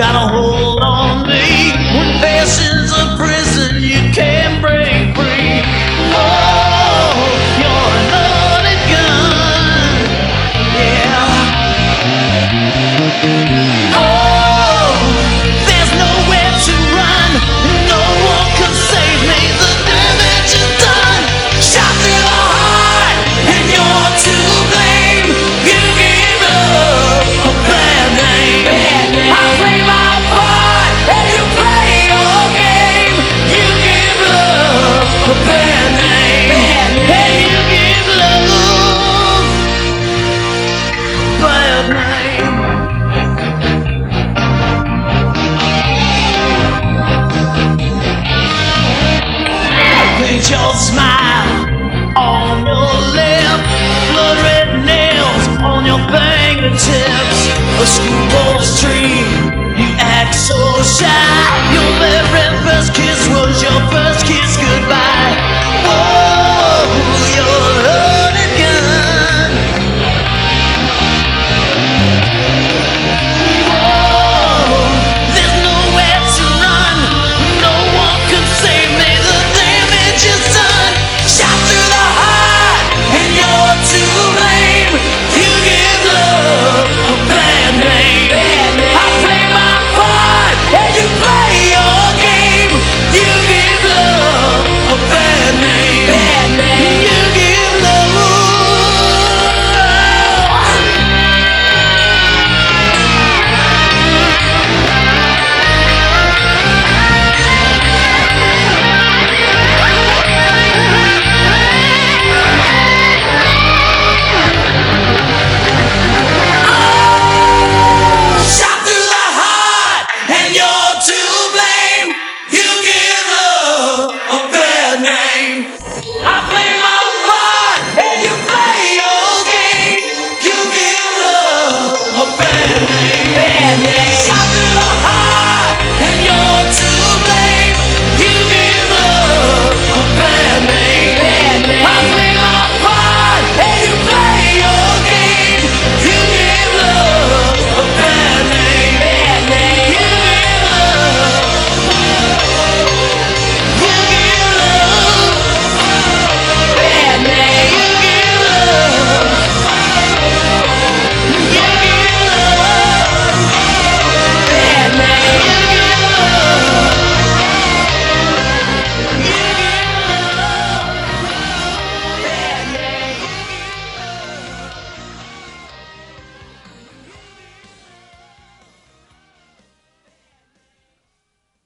got a hold on me. When passion's a prison you can't break free. Oh, you're a loaded gun, yeah. Oh, there's nowhere to run, no one can save me. The damage is done, shot through the heart, and you're to blame. You give up a bad name. I play my part, and you play your game. You give love a bad name, and you give love a bad name. Paint your smile on your lip, blood red nails on your fingertips. A schoolboy's dream, you act so shy. Your very first kiss was your first kiss goodbye. Oh, you're a loaded gun. Oh, there's nowhere to run, no one can save me. The damage is done, shot through the heart, and you're to blame. You give love a bad name. I play my part, and you play your game. You give love a bad name. You give love. Shot through the heart, and you're to blame. You give love a bad name. I play my part, and you play your game. You give love a bad name.